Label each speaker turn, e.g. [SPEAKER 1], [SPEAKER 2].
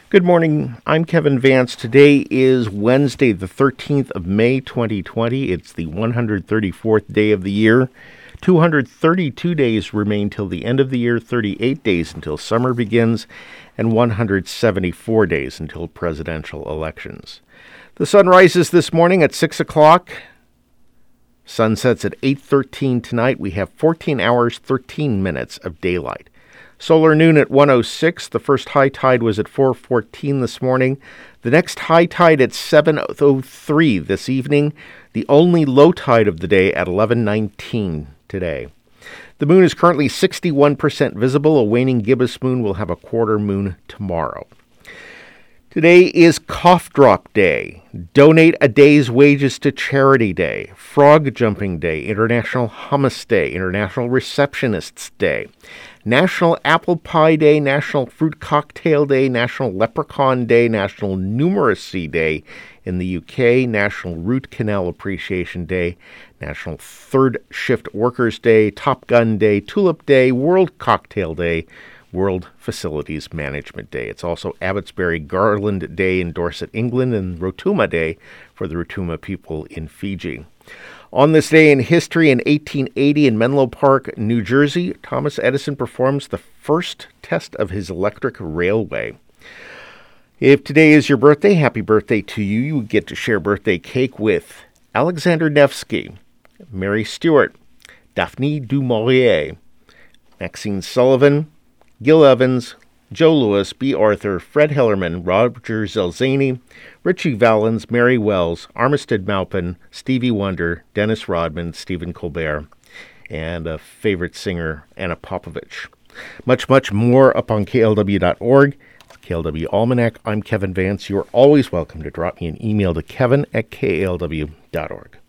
[SPEAKER 1] Good morning. I'm Kevin Vance. Today is Wednesday, the 13th of May, 2020. It's the 134th day of the year. 232 days remain till the end of the year, 38 days until summer begins, and 174 days until presidential elections. The sun rises this morning at 6 o'clock. Sun sets at 8:13 tonight. We have 14 hours, 13 minutes of daylight. Solar noon at 1:06. The first high tide was at 4:14 this morning. The next high tide at 7:03 this evening. The only low tide of the day at 11:19 today. The moon is currently 61% visible. A waning gibbous moon will have a quarter moon tomorrow. Today is Cough Drop Day, Donate a Day's Wages to Charity Day, Frog Jumping Day, International Hummus Day, International Receptionists Day, National Apple Pie Day, National Fruit Cocktail Day, National Leprechaun Day, National Numeracy Day in the UK, National Root Canal Appreciation Day, National Third Shift Workers Day, Top Gun Day, Tulip Day, World Cocktail Day, World Facilities Management Day. It's also Abbotsbury Garland Day in Dorset, England, and Rotuma Day for the Rotuma people in Fiji. On this day in history, in 1880 in Menlo Park, New Jersey, Thomas Edison performs the first test of his electric railway. If today is your birthday, happy birthday to you. You get to share birthday cake with Alexander Nevsky, Mary Stewart, Daphne du Maurier, Maxine Sullivan, Gil Evans, Joe Lewis, B. Arthur, Fred Hellerman, Roger Zelzany, Richie Valens, Mary Wells, Armistead Maupin, Stevie Wonder, Dennis Rodman, Stephen Colbert, and a favorite singer, Anna Popovich. Much, much more up on KLW.org. It's KLW Almanac. I'm Kevin Vance. You're always welcome to drop me an email to kevin@klw.org.